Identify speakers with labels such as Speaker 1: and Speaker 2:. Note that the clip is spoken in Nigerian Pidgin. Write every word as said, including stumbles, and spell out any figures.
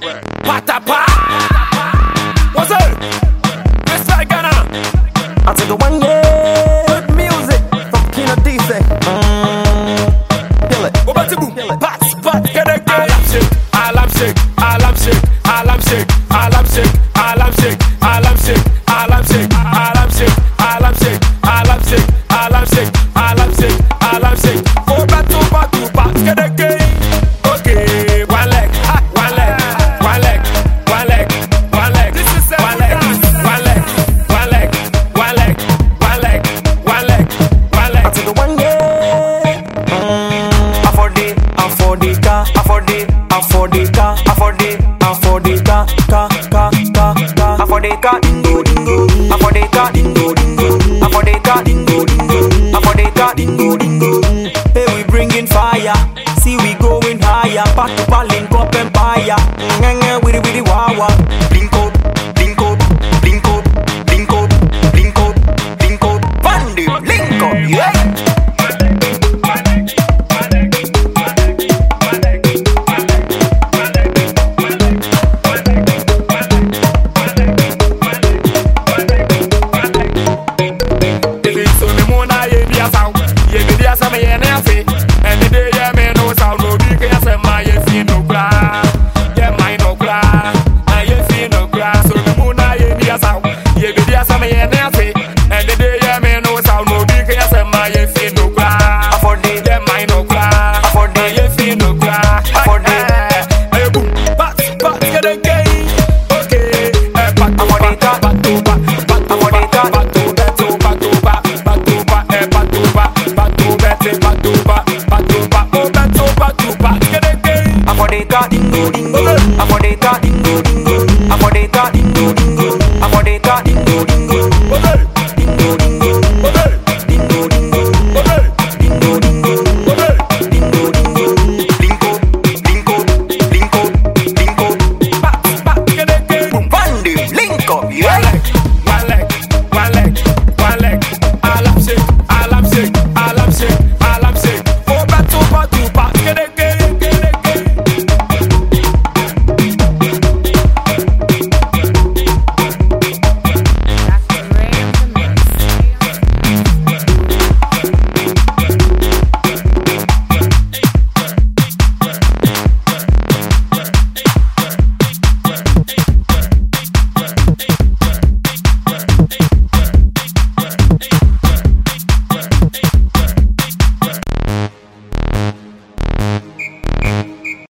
Speaker 1: Patapa. What's up? West Side Ghana.
Speaker 2: I take the one yeah. Good music from Kino D C. Mm, kill it.
Speaker 1: Go back to boom. Pats, pat, get a game. Alarm shake, alarm shake, alarm shake, alarm shake, alarm shake, alarm shake, alarm shake, alarm shake, alarm shake, alarm shake, alarm shake, alarm shake, alarm shake. Go back to back to back, get a game. Okay, one leg, one leg, one leg, one leg, one leg. This is one leg, one leg, one leg, one leg, one leg, one leg, one leg.
Speaker 2: I take the one yeah. Mm, afford it, afford it, car, afford it, afford it, car, afford it, afford it, car, car, car, car, car, afford it, car, dingo, dingo, afford it, car, dingo, dingo, afford it, car, dingo, dingo, afford it, car, dingo, dingo. Hey, we bringing fire, see we going higher, back to Pali.